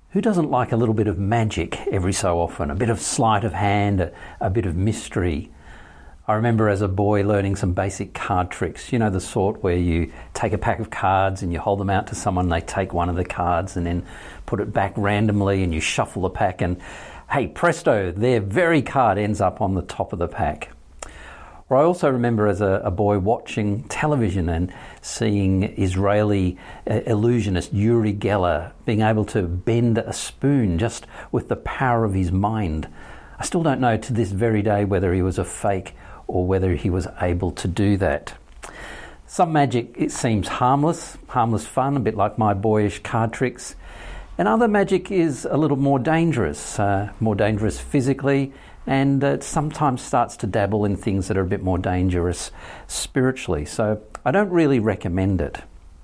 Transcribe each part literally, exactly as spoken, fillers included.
Who doesn't like a little bit of magic every so often? A bit of sleight of hand, a, a bit of mystery. I remember as a boy learning some basic card tricks, you know, the sort where you take a pack of cards and you hold them out to someone, they take one of the cards and then put it back randomly and you shuffle the pack and, hey, presto, their very card ends up on the top of the pack. Or I also remember as a, a boy watching television and seeing Israeli uh, illusionist Uri Geller being able to bend a spoon just with the power of his mind. I still don't know to this very day whether he was a fake or whether he was able to do that. Some magic, it seems harmless, harmless fun, a bit like my boyish card tricks. And other magic is a little more dangerous, uh, more dangerous physically, and uh, sometimes starts to dabble in things that are a bit more dangerous spiritually. So I don't really recommend it.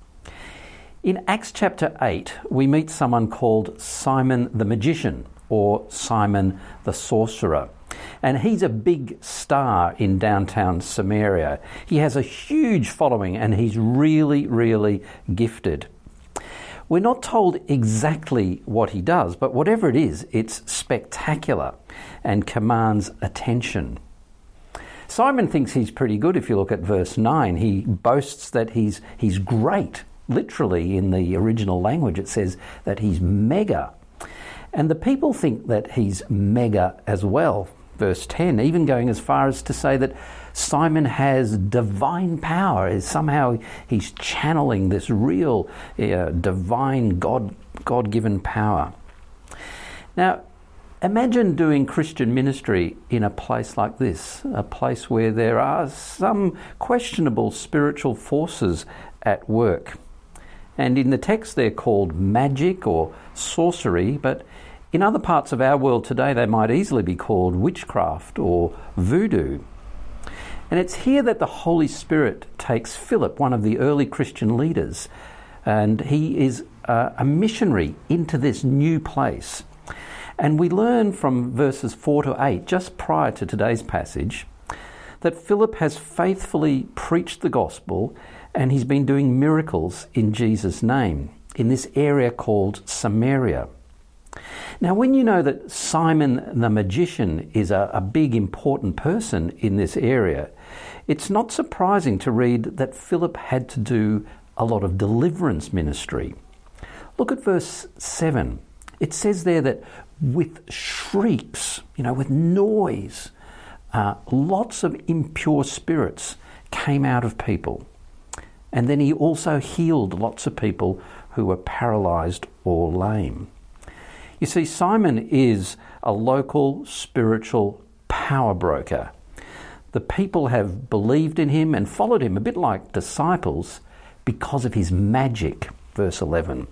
In Acts chapter eight, we meet someone called Simon the Magician, or Simon the Sorcerer. And he's a big star in downtown Samaria. He has a huge following and he's really, really gifted. We're not told exactly what he does, but whatever it is, it's spectacular and commands attention. Simon thinks he's pretty good. If you look at verse nine, he boasts that he's he's great. Literally, in the original language, it says that he's mega. And the people think that he's mega as well. Verse ten, even going as far as to say that Simon has divine power. Somehow he's channeling this real uh, divine God, God-given power. Now, imagine doing Christian ministry in a place like this, a place where there are some questionable spiritual forces at work. And in the text they're called magic or sorcery, but in other parts of our world today, they might easily be called witchcraft or voodoo. And it's here that the Holy Spirit takes Philip, one of the early Christian leaders, and he is uh, a missionary into this new place. And we learn from verses four to eight, just prior to today's passage, that Philip has faithfully preached the gospel and he's been doing miracles in Jesus' name in this area called Samaria. Now, when you know that Simon the Magician is a, a big, important person in this area, it's not surprising to read that Philip had to do a lot of deliverance ministry. Look at verse seven. It says there that with shrieks, you know, with noise, uh, lots of impure spirits came out of people. And then he also healed lots of people who were paralysed or lame. You see, Simon is a local spiritual power broker. The people have believed in him and followed him, a bit like disciples, because of his magic, verse eleven.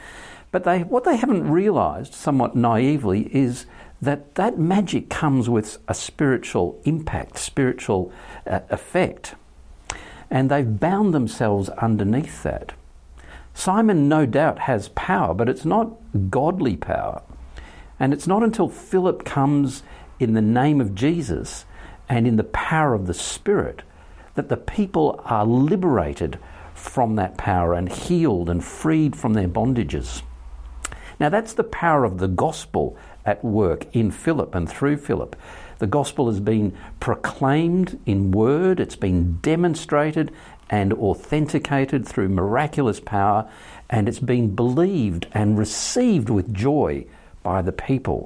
But they, what they haven't realised, somewhat naively, is that that magic comes with a spiritual impact, spiritual uh, effect. And they've bound themselves underneath that. Simon no doubt has power, but it's not godly power. And it's not until Philip comes in the name of Jesus and in the power of the Spirit that the people are liberated from that power and healed and freed from their bondages. Now that's the power of the gospel at work in Philip and through Philip. The gospel has been proclaimed in word, it's been demonstrated and authenticated through miraculous power, and it's been believed and received with joy by the people.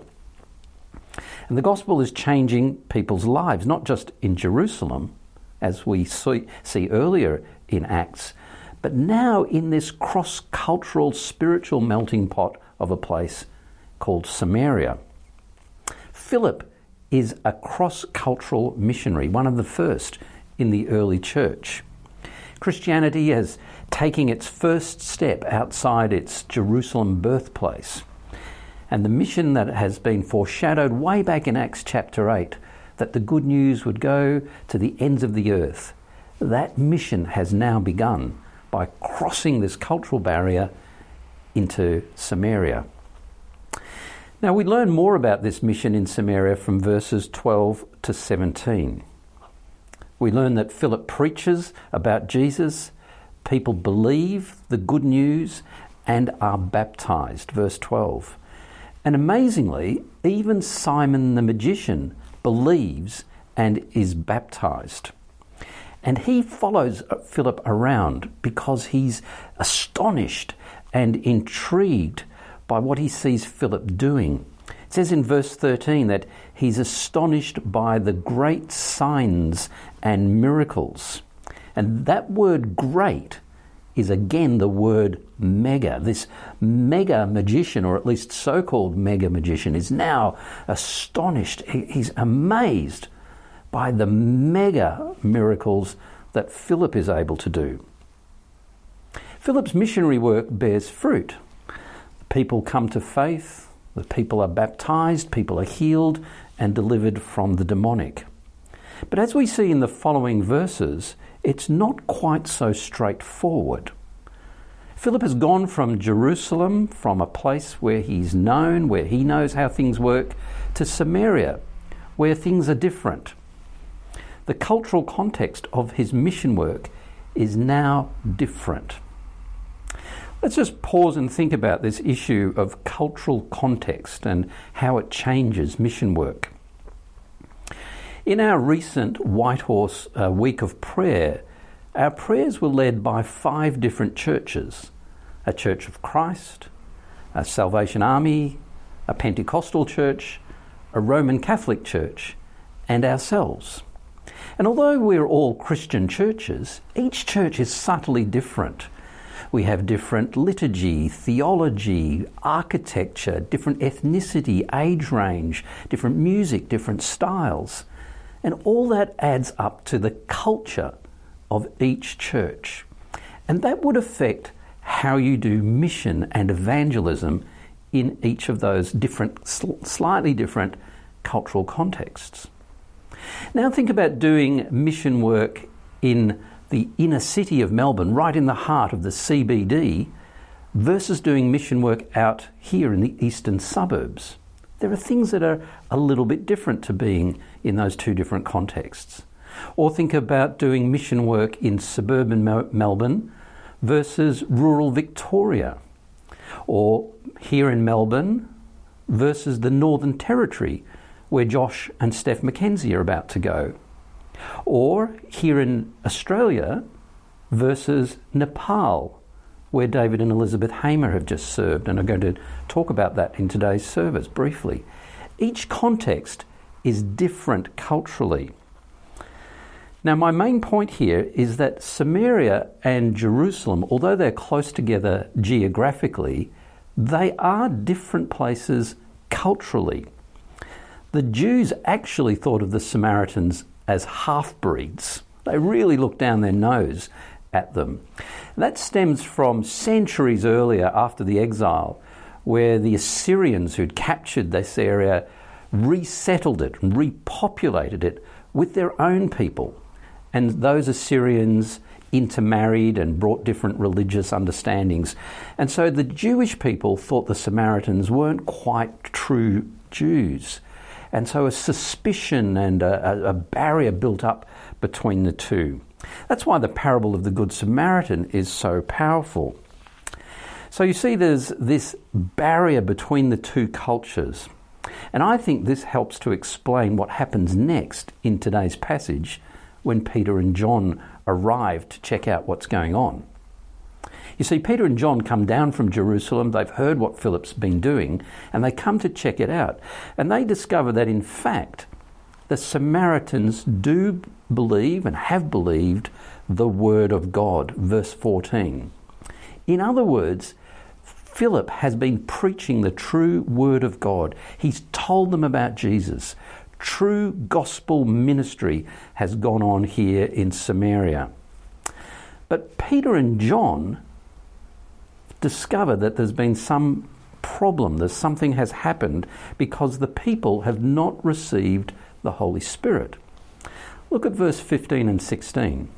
And the gospel is changing people's lives, not just in Jerusalem, as we see, see earlier in Acts, but now in this cross-cultural spiritual melting pot of a place called Samaria. Philip is a cross-cultural missionary, one of the first in the early church. Christianity is taking its first step outside its Jerusalem birthplace. And the mission that has been foreshadowed way back in Acts chapter eight, that the good news would go to the ends of the earth, that mission has now begun by crossing this cultural barrier into Samaria. Now we learn more about this mission in Samaria from verses twelve to seventeen. We learn that Philip preaches about Jesus, people believe the good news and are baptised. Verse twelve. And amazingly, even Simon the magician believes and is baptized. And he follows Philip around because he's astonished and intrigued by what he sees Philip doing. It says in verse thirteen that he's astonished by the great signs and miracles. And that word great is again the word mega. This mega magician, or at least so-called mega magician, is now astonished. He's amazed by the mega miracles that Philip is able to do. Philip's missionary work bears fruit. People come to faith, the people are baptized, people are healed and delivered from the demonic. But as we see in the following verses, it's not quite so straightforward. Philip has gone from Jerusalem, from a place where he's known, where he knows how things work, to Samaria, where things are different. The cultural context of his mission work is now different. Let's just pause and think about this issue of cultural context and how it changes mission work. In our recent Whitehorse uh, Week of Prayer, our prayers were led by five different churches: a Church of Christ, a Salvation Army, a Pentecostal church, a Roman Catholic church, and ourselves. And although we're all Christian churches, each church is subtly different. We have different liturgy, theology, architecture, different ethnicity, age range, different music, different styles. And all that adds up to the culture of each church. And that would affect how you do mission and evangelism in each of those different, slightly different cultural contexts. Now think about doing mission work in the inner city of Melbourne, right in the heart of the C B D, versus doing mission work out here in the eastern suburbs. There are things that are a little bit different to being in those two different contexts. Or think about doing mission work in suburban Mel- Melbourne versus rural Victoria. Or here in Melbourne versus the Northern Territory, where Josh and Steph Mackenzie are about to go. Or here in Australia versus Nepal, where David and Elizabeth Hamer have just served, and are going to talk about that in today's service briefly. Each context is different culturally. Now, my main point here is that Samaria and Jerusalem, although they're close together geographically, they are different places culturally. The Jews actually thought of the Samaritans as half-breeds. They really looked down their nose at them. That stems from centuries earlier, after the exile, where the Assyrians who'd captured this area resettled it and repopulated it with their own people. And those Assyrians intermarried and brought different religious understandings. And so the Jewish people thought the Samaritans weren't quite true Jews. And so a suspicion and a, a barrier built up between the two. That's why the parable of the Good Samaritan is so powerful. So you see there's this barrier between the two cultures. And I think this helps to explain what happens next in today's passage when Peter and John arrive to check out what's going on. You see, Peter and John come down from Jerusalem, they've heard what Philip's been doing, and they come to check it out. And they discover that, in fact, the Samaritans do believe and have believed the word of God, verse fourteen. In other words, Philip has been preaching the true word of God. He's told them about Jesus. True gospel ministry has gone on here in Samaria. But Peter and John discover that there's been some problem, there's something has happened because the people have not received the Holy Spirit. Look at verse fifteen and sixteen.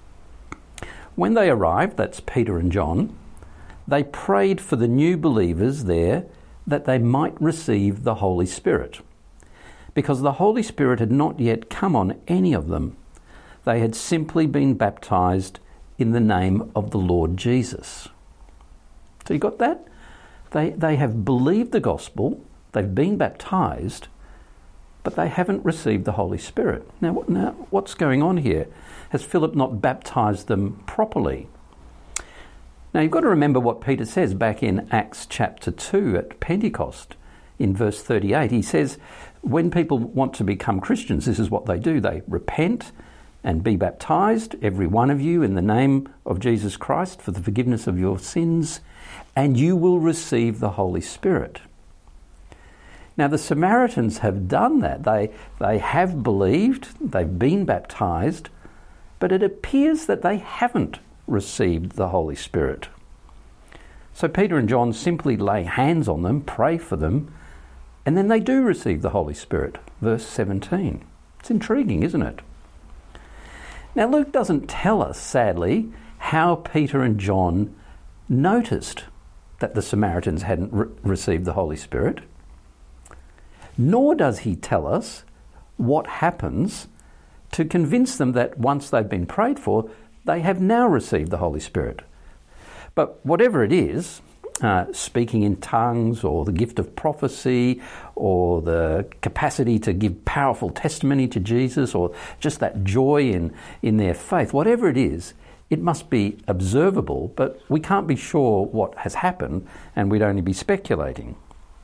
When they arrived, that's Peter and John, they prayed for the new believers there that they might receive the Holy Spirit. Because the Holy Spirit had not yet come on any of them. They had simply been baptized in the name of the Lord Jesus. So you got that? They, they have believed the gospel, they've been baptised, but they haven't received the Holy Spirit. Now, what, now, what's going on here? Has Philip not baptised them properly? Now, you've got to remember what Peter says back in Acts chapter two at Pentecost. In verse thirty-eight, he says, when people want to become Christians, this is what they do. They repent and be baptised, every one of you, in the name of Jesus Christ for the forgiveness of your sins, and you will receive the Holy Spirit. Now, the Samaritans have done that. They, they have believed, they've been baptised, but it appears that they haven't received the Holy Spirit. So Peter and John simply lay hands on them, pray for them, and then they do receive the Holy Spirit. Verse seventeen. It's intriguing, isn't it? Now, Luke doesn't tell us, sadly, how Peter and John noticed that the Samaritans hadn't re- received the Holy Spirit, nor does he tell us what happens to convince them that once they've been prayed for, they have now received the Holy Spirit. But whatever it is, uh, speaking in tongues or the gift of prophecy or the capacity to give powerful testimony to Jesus or just that joy in, in their faith, whatever it is, it must be observable, but we can't be sure what has happened, and we'd only be speculating.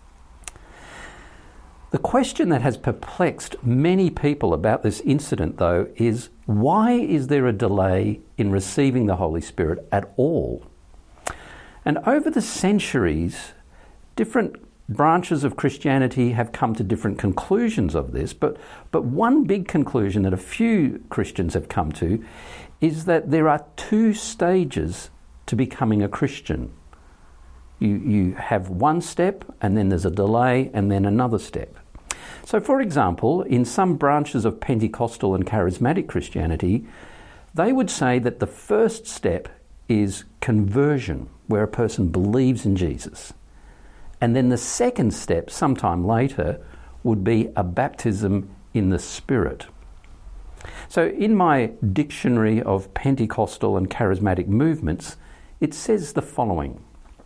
The question that has perplexed many people about this incident, though, is why is there a delay in receiving the Holy Spirit at all? And over the centuries, different branches of Christianity have come to different conclusions of this, but, but one big conclusion that a few Christians have come to is that there are two stages to becoming a Christian. You, you have one step, and then there's a delay, and then another step. So, for example, in some branches of Pentecostal and charismatic Christianity, they would say that the first step is conversion, where a person believes in Jesus. And then the second step, sometime later, would be a baptism in the Spirit. So in my dictionary of Pentecostal and charismatic movements, it says the following.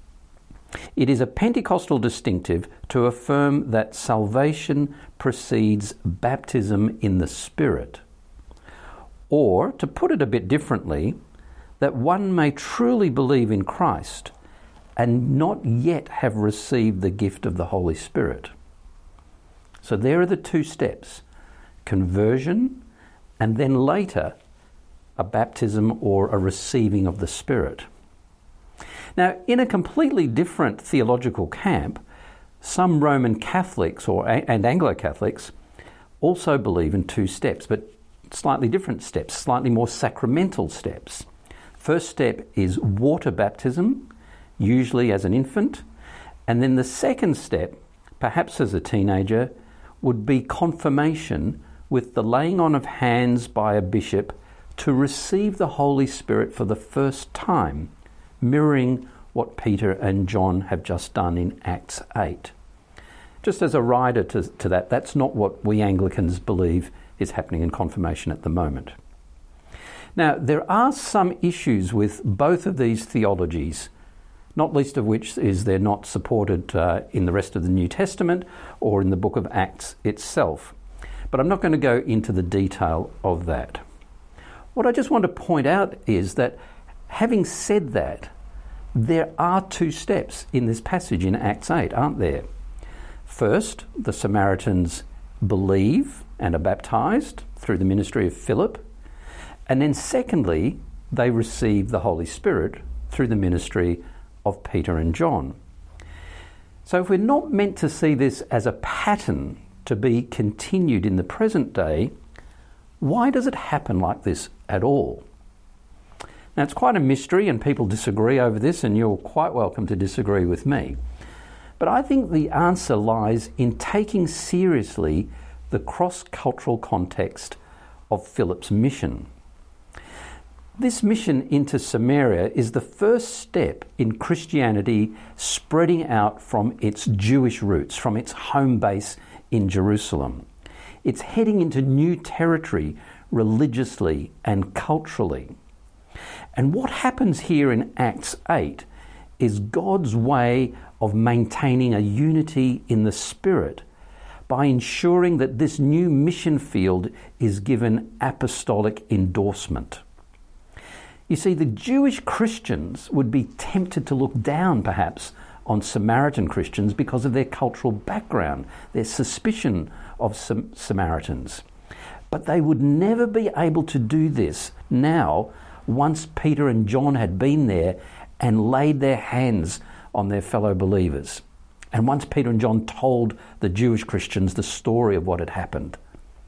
It is a Pentecostal distinctive to affirm that salvation precedes baptism in the Spirit. Or, to put it a bit differently, that one may truly believe in Christ and not yet have received the gift of the Holy Spirit. So there are the two steps, conversion and then later a baptism or a receiving of the Spirit. Now, in a completely different theological camp, some Roman Catholics or and Anglo-Catholics also believe in two steps, but slightly different steps, slightly more sacramental steps. First step is water baptism, usually as an infant, and then the second step, perhaps as a teenager, would be confirmation with the laying on of hands by a bishop to receive the Holy Spirit for the first time, mirroring what Peter and John have just done in Acts eight. Just as a rider to, to that, that's not what we Anglicans believe is happening in confirmation at the moment. Now, there are some issues with both of these theologies, not least of which is they're not supported uh, in the rest of the New Testament or in the book of Acts itself. But I'm not going to go into the detail of that. What I just want to point out is that, having said that, there are two steps in this passage in Acts eight, aren't there? First, the Samaritans believe and are baptised through the ministry of Philip. And then secondly, they receive the Holy Spirit through the ministry of Peter and John. So if we're not meant to see this as a pattern to be continued in the present day, why does it happen like this at all? Now, it's quite a mystery and people disagree over this, and you're quite welcome to disagree with me. But I think the answer lies in taking seriously the cross-cultural context of Philip's mission. This mission into Samaria is the first step in Christianity spreading out from its Jewish roots, from its home base in Jerusalem. It's heading into new territory religiously and culturally. And what happens here in Acts eight is God's way of maintaining a unity in the Spirit by ensuring that this new mission field is given apostolic endorsement. You see, the Jewish Christians would be tempted to look down, perhaps, on Samaritan Christians because of their cultural background, their suspicion of Sam- Samaritans. But they would never be able to do this now, once Peter and John had been there and laid their hands on their fellow believers. And once Peter and John told the Jewish Christians the story of what had happened.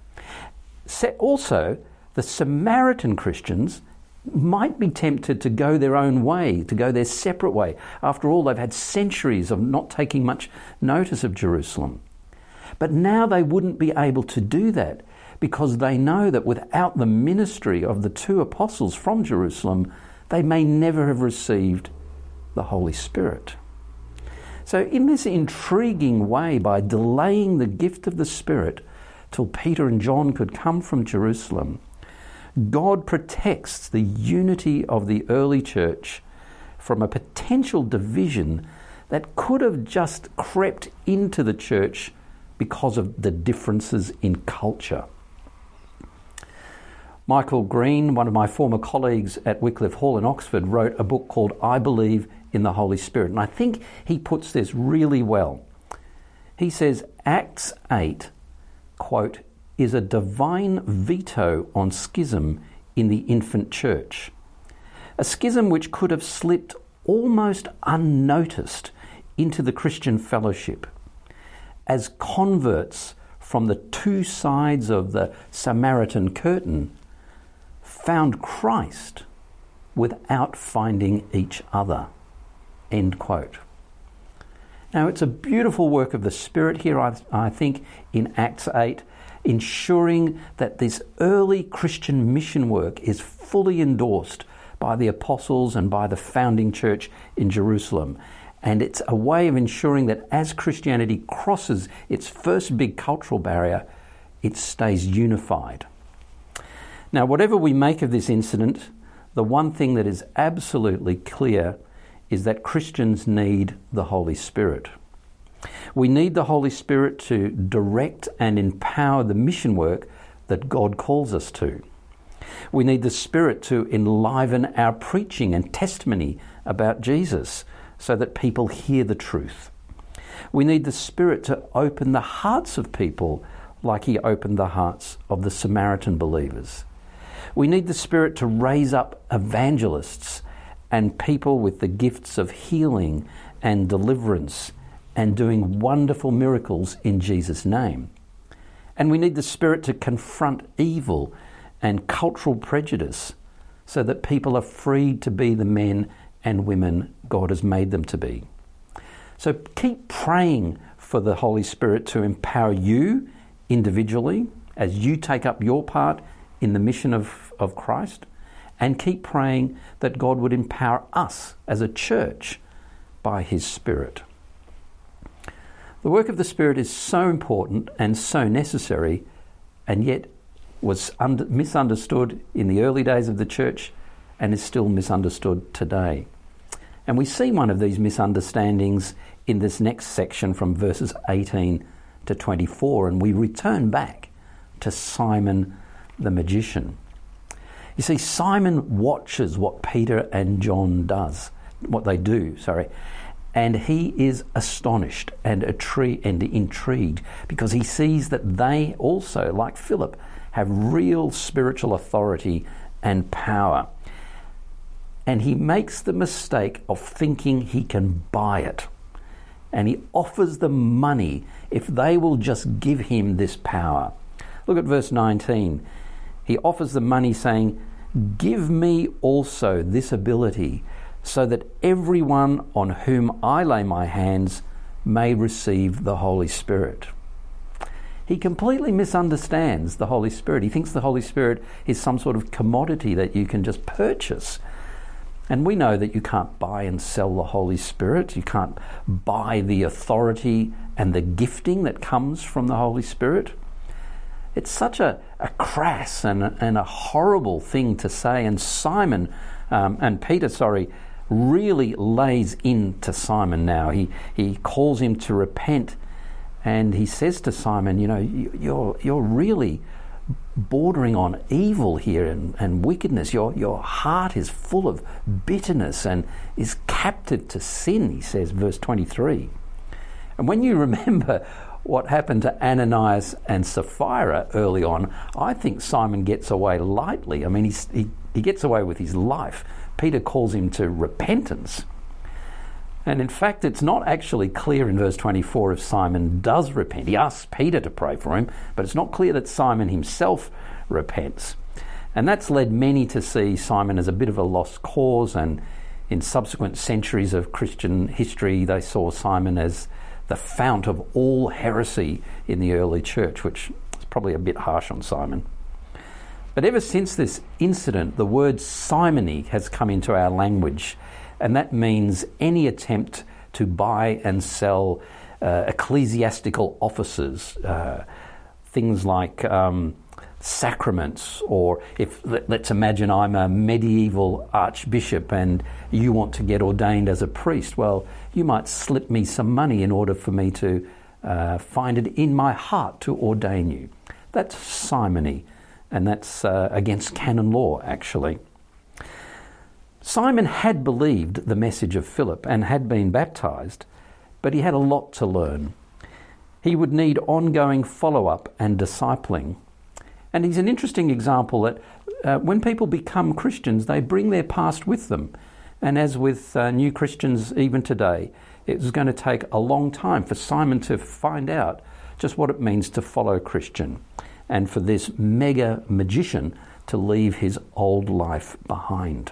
Also, the Samaritan Christians might be tempted to go their own way, to go their separate way. After all, they've had centuries of not taking much notice of Jerusalem. But now they wouldn't be able to do that because they know that without the ministry of the two apostles from Jerusalem, they may never have received the Holy Spirit. So in this intriguing way, by delaying the gift of the Spirit till Peter and John could come from Jerusalem, God protects the unity of the early church from a potential division that could have just crept into the church because of the differences in culture. Michael Green, one of my former colleagues at Wycliffe Hall in Oxford, wrote a book called I Believe in the Holy Spirit. And I think he puts this really well. He says, Acts eight, quote, is a divine veto on schism in the infant church. A schism which could have slipped almost unnoticed into the Christian fellowship as converts from the two sides of the Samaritan curtain found Christ without finding each other. End quote. Now, it's a beautiful work of the Spirit here, I, I think, in Acts eight, ensuring that this early Christian mission work is fully endorsed by the apostles and by the founding church in Jerusalem. And it's a way of ensuring that as Christianity crosses its first big cultural barrier, it stays unified. Now, whatever we make of this incident, the one thing that is absolutely clear is that Christians need the Holy Spirit. We need the Holy Spirit to direct and empower the mission work that God calls us to. We need the Spirit to enliven our preaching and testimony about Jesus so that people hear the truth. We need the Spirit to open the hearts of people like he opened the hearts of the Samaritan believers. We need the Spirit to raise up evangelists and people with the gifts of healing and deliverance and doing wonderful miracles in Jesus' name. And we need the Spirit to confront evil and cultural prejudice so that people are freed to be the men and women God has made them to be. So keep praying for the Holy Spirit to empower you individually as you take up your part in the mission of, of Christ, and keep praying that God would empower us as a church by his Spirit. The work of the Spirit is so important and so necessary, and yet was under, misunderstood in the early days of the church and is still misunderstood today. And we see one of these misunderstandings in this next section from verses eighteen to twenty-four, and we return back to Simon the magician. You see, Simon watches what Peter and John does, what they do, sorry, and he is astonished and, attri- and intrigued because he sees that they also, like Philip, have real spiritual authority and power. And he makes the mistake of thinking he can buy it. And he offers them money if they will just give him this power. Look at verse nineteen. He offers them money saying, "Give me also this ability so that everyone on whom I lay my hands may receive the Holy Spirit." He completely misunderstands the Holy Spirit. He thinks the Holy Spirit is some sort of commodity that you can just purchase. And we know that you can't buy and sell the Holy Spirit. You can't buy the authority and the gifting that comes from the Holy Spirit. It's such a, a crass and, and a horrible thing to say. And Simon um, and Peter, sorry, really lays into Simon now. He he calls him to repent, and he says to Simon, you know, you're you're really bordering on evil here and, and wickedness. Your your heart is full of bitterness and is captive to sin, he says, verse twenty-three. And when you remember what happened to Ananias and Sapphira early on, I think Simon gets away lightly. I mean, he's, he, he gets away with his life. Peter calls him to repentance. And in fact, it's not actually clear in verse twenty-four if Simon does repent. He asks Peter to pray for him, but it's not clear that Simon himself repents. And that's led many to see Simon as a bit of a lost cause, and in subsequent centuries of Christian history, they saw Simon as the fount of all heresy in the early church, which is probably a bit harsh on Simon. But ever since this incident, the word simony has come into our language, and that means any attempt to buy and sell uh, ecclesiastical offices, uh, things like um, sacraments, or if let, let's imagine I'm a medieval archbishop and you want to get ordained as a priest, well, you might slip me some money in order for me to uh, find it in my heart to ordain you. That's simony, and that's uh, against canon law, actually. Simon had believed the message of Philip and had been baptised, but he had a lot to learn. He would need ongoing follow-up and discipling. And he's an interesting example that uh, when people become Christians, they bring their past with them. And as with uh, new Christians even today, it's going to take a long time for Simon to find out just what it means to follow Christian, and for this mega magician to leave his old life behind.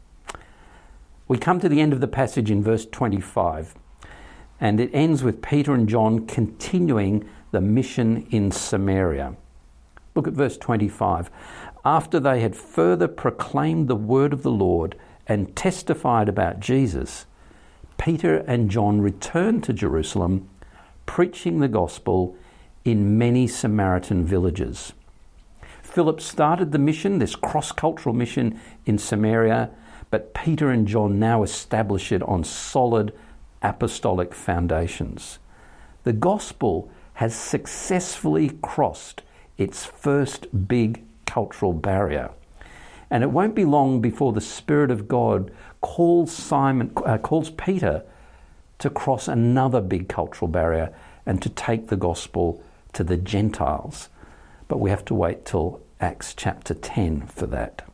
We come to the end of the passage in verse twenty-five, and it ends with Peter and John continuing the mission in Samaria. Look at verse twenty-five. After they had further proclaimed the word of the Lord and testified about Jesus, Peter and John returned to Jerusalem, preaching the gospel in many Samaritan villages. Philip started the mission, this cross-cultural mission in Samaria, but Peter and John now establish it on solid apostolic foundations. The gospel has successfully crossed its first big cultural barrier. And it won't be long before the Spirit of God calls Simon, uh, calls Peter to cross another big cultural barrier and to take the gospel to the Gentiles. But we have to wait till Acts chapter ten for that.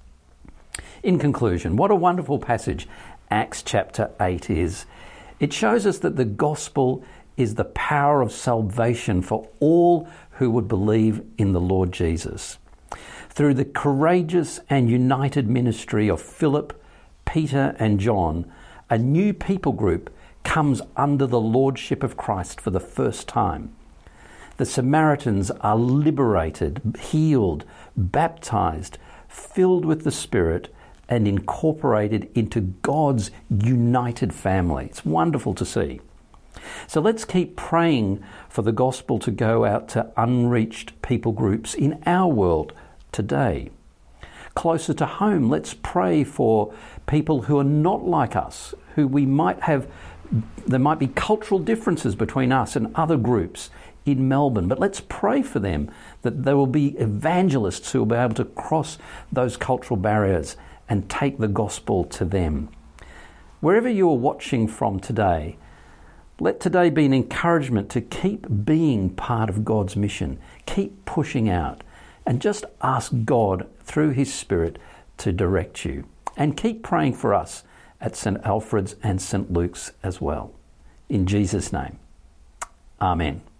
In conclusion, what a wonderful passage Acts chapter eight is. It shows us that the gospel is the power of salvation for all who would believe in the Lord Jesus. Through the courageous and united ministry of Philip, Peter and John, a new people group comes under the lordship of Christ for the first time. The Samaritans are liberated, healed, baptized, filled with the Spirit, and incorporated into God's united family. It's wonderful to see. So let's keep praying for the gospel to go out to unreached people groups in our world today. Closer to home, let's pray for people who are not like us, who we might have, there might be cultural differences between us and other groups in Melbourne, but let's pray for them that there will be evangelists who will be able to cross those cultural barriers and take the gospel to them. Wherever you are watching from today, let today be an encouragement to keep being part of God's mission, keep pushing out, and just ask God through His Spirit to direct you. And keep praying for us at St Alfred's and St Luke's as well. In Jesus' name, Amen.